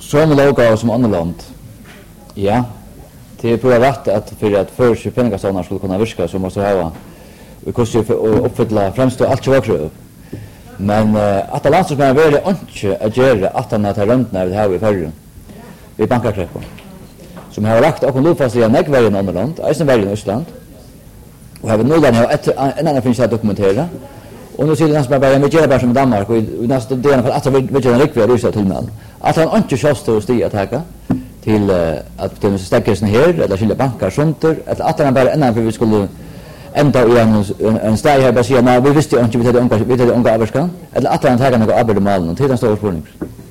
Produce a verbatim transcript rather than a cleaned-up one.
som logo som andra land. Ja. Det är på rätt att för att förse penningastarna skulle kunna virka så måste ha vi kostar ju uppfylla främst allt så krav. Men uh, att alla som är väldigt inte att göra att han har runt när vi har i förrun. Vi bankarkräppor. Som har lagt och nu fast i en ekvar i andra land, i Sverige och Ryssland. Och har vi nu den har ett en annan finns att dokumentera. Och nu ser det nästan bara med bara som Danmark och nästan det är för att vi vi gör riktigt ryssa till men. Att han inte köpte och stiga attacka till uh, att det måste stäckas ner eller skilja bankar sånt eller att han bara innan för vi skulle ända i en en stad här bara säga vi visste inte vi hade vi hade unga avskan eller att han tar några arbete med och till den stora spårning.